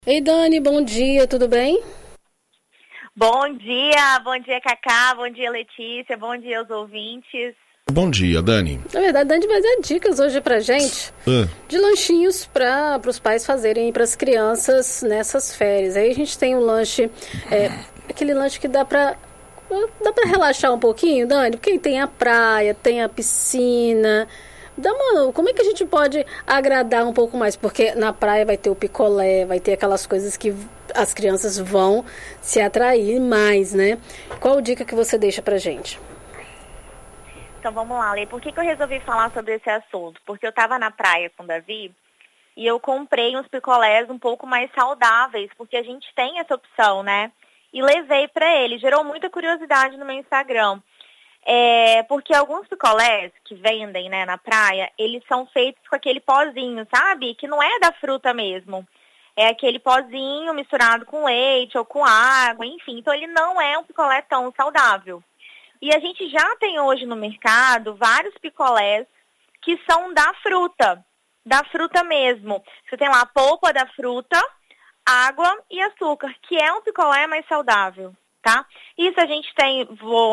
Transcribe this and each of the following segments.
Ei, Dani, bom dia, tudo bem? Bom dia, Cacá, bom dia, Letícia, bom dia aos ouvintes. Bom dia, Dani. Na verdade, Dani vai dar dicas hoje pra gente Ah, de lanchinhos para os pais fazerem para as crianças nessas férias. Aí a gente tem um lanche, aquele lanche que dá pra relaxar um pouquinho, Dani, porque tem a praia, tem a piscina. Como é que a gente pode agradar um pouco mais? Porque na praia vai ter o picolé, vai ter aquelas coisas que as crianças vão se atrair mais, né? Qual dica que você deixa pra gente? Então vamos lá, Lê. Por que eu resolvi falar sobre esse assunto? Porque eu estava na praia com o Davi e eu comprei uns picolés um pouco mais saudáveis, porque a gente tem essa opção, né? E levei para ele. Gerou muita curiosidade no meu Instagram. Porque alguns picolés que vendem, né, na praia, eles são feitos com aquele pozinho, sabe? Que não é da fruta mesmo. É aquele pozinho misturado com leite ou com água, enfim. Então ele não é um picolé tão saudável. E a gente já tem hoje no mercado vários picolés que são da fruta mesmo. Você tem lá a polpa da fruta, água e açúcar, que é um picolé mais saudável, tá? Isso a gente tem,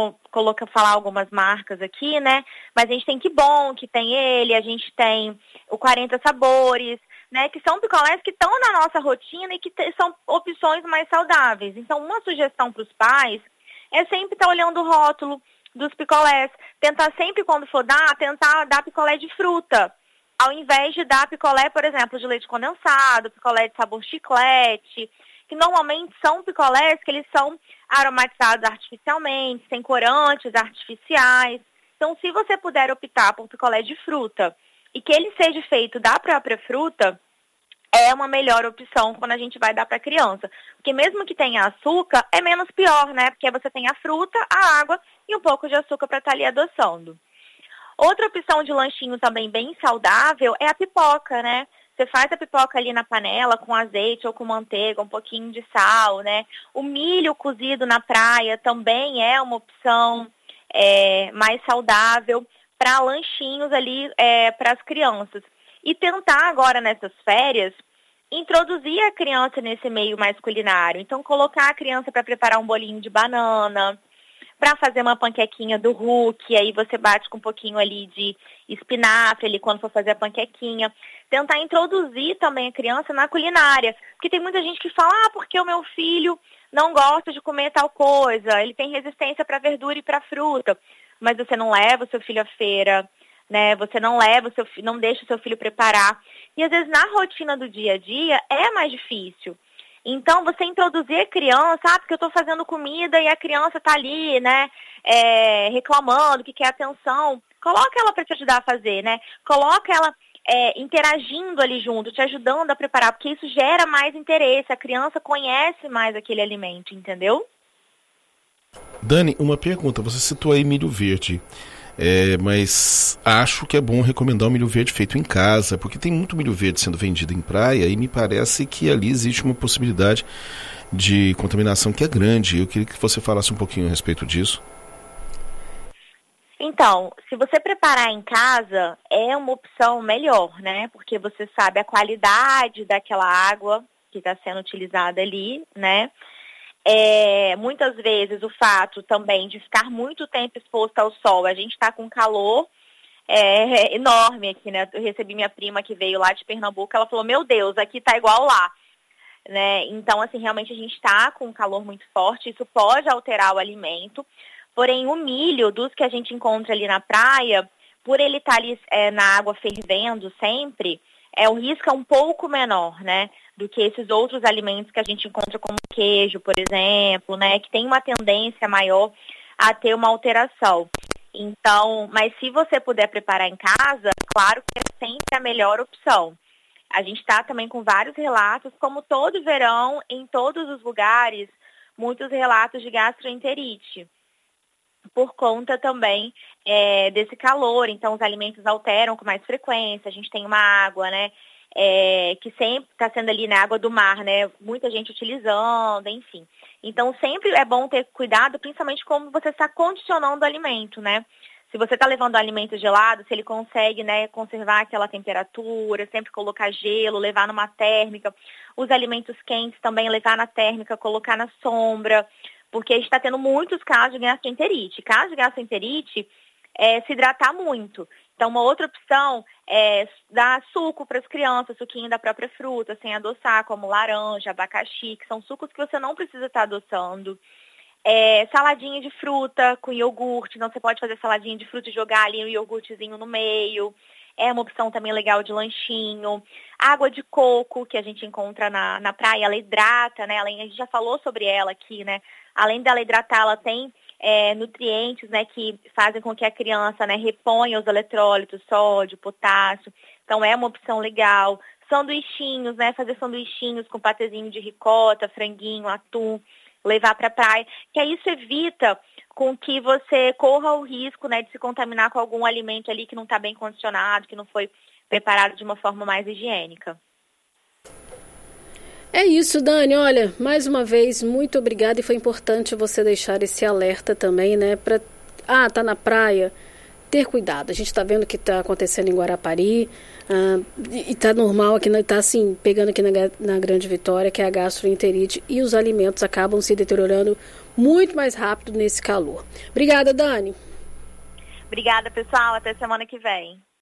falar algumas marcas aqui, né? Mas a gente tem Que Bom, que tem ele, a gente tem o 40 Sabores, né? Que são picolés que estão na nossa rotina e que são opções mais saudáveis. Então, uma sugestão para os pais é sempre estar olhando o rótulo dos picolés. Tentar sempre, quando for tentar dar picolé de fruta. Ao invés de dar picolé, por exemplo, de leite condensado, picolé de sabor chiclete, que normalmente são picolés que eles são aromatizados artificialmente, sem corantes artificiais. Então, se você puder optar por picolé de fruta e que ele seja feito da própria fruta, é uma melhor opção quando a gente vai dar para a criança. Porque mesmo que tenha açúcar, é menos pior, né? Porque você tem a fruta, a água e um pouco de açúcar para estar ali adoçando. Outra opção de lanchinho também bem saudável é a pipoca, né? Você faz a pipoca ali na panela com azeite ou com manteiga, um pouquinho de sal, né? O milho cozido na praia também é uma opção mais saudável para lanchinhos ali para as crianças. E tentar agora nessas férias introduzir a criança nesse meio mais culinário. Então colocar a criança para preparar um bolinho de banana, para fazer uma panquequinha do Hulk, aí você bate com um pouquinho ali de espinafre ali quando for fazer a panquequinha. Tentar introduzir também a criança na culinária. Porque tem muita gente que fala, porque o meu filho não gosta de comer tal coisa, ele tem resistência para verdura e para fruta. Mas você não leva o seu filho à feira, né? Você não leva não deixa o seu filho preparar. E às vezes na rotina do dia a dia é mais difícil. Então, você introduzir a criança, porque eu estou fazendo comida e a criança está ali, né, reclamando, que quer atenção. Coloca ela para te ajudar a fazer, né? Coloca ela interagindo ali junto, te ajudando a preparar, porque isso gera mais interesse. A criança conhece mais aquele alimento, entendeu? Dani, uma pergunta. Você citou aí milho verde. Mas acho que é bom recomendar o milho verde feito em casa, porque tem muito milho verde sendo vendido em praia e me parece que ali existe uma possibilidade de contaminação que é grande. Eu queria que você falasse um pouquinho a respeito disso. Então, se você preparar em casa, é uma opção melhor, né? Porque você sabe a qualidade daquela água que está sendo utilizada ali, né? Muitas vezes o fato também de ficar muito tempo exposto ao sol, a gente está com calor enorme aqui, né? Eu recebi minha prima que veio lá de Pernambuco, ela falou, meu Deus, aqui tá igual lá, né? Então, assim, realmente a gente está com um calor muito forte, isso pode alterar o alimento, porém o milho, dos que a gente encontra ali na praia, por ele estar ali na água fervendo sempre, o risco é um pouco menor, né? Do que esses outros alimentos que a gente encontra como queijo, por exemplo, né? Que tem uma tendência maior a ter uma alteração. Então, mas se você puder preparar em casa, claro que é sempre a melhor opção. A gente está também com vários relatos, como todo verão, em todos os lugares, muitos relatos de gastroenterite. Por conta também desse calor, então os alimentos alteram com mais frequência, a gente tem uma água, né? Que sempre está sendo ali na água do mar, né? Muita gente utilizando, enfim. Então, sempre é bom ter cuidado, principalmente como você está condicionando o alimento, né? Se você está levando alimento gelado, se ele consegue, né, conservar aquela temperatura, sempre colocar gelo, levar numa térmica. Os alimentos quentes também levar na térmica, colocar na sombra, porque a gente está tendo muitos casos de gastroenterite. Caso de gastroenterite, se hidratar muito. Então, uma outra opção é dar suco para as crianças, suquinho da própria fruta, sem adoçar, como laranja, abacaxi, que são sucos que você não precisa estar adoçando. Saladinha de fruta com iogurte, então você pode fazer saladinha de fruta e jogar ali um iogurtezinho no meio. É uma opção também legal de lanchinho. Água de coco, que a gente encontra na praia, ela hidrata, né? A gente já falou sobre ela aqui, né? Além dela hidratar, ela tem nutrientes, né, que fazem com que a criança, né, reponha os eletrólitos, sódio, potássio. Então é uma opção legal. Sanduichinhos, né? Fazer sanduichinhos com patezinho de ricota, franguinho, atum, levar para a praia, que aí isso evita com que você corra o risco, né, de se contaminar com algum alimento ali que não está bem condicionado, que não foi preparado de uma forma mais higiênica. É isso, Dani. Olha, mais uma vez, muito obrigada, e foi importante você deixar esse alerta também, né, para tá na praia, ter cuidado. A gente está vendo o que está acontecendo em Guarapari, e está normal aqui, está assim, pegando aqui na Grande Vitória, que é a gastroenterite, e os alimentos acabam se deteriorando muito mais rápido nesse calor. Obrigada, Dani. Obrigada, pessoal. Até semana que vem.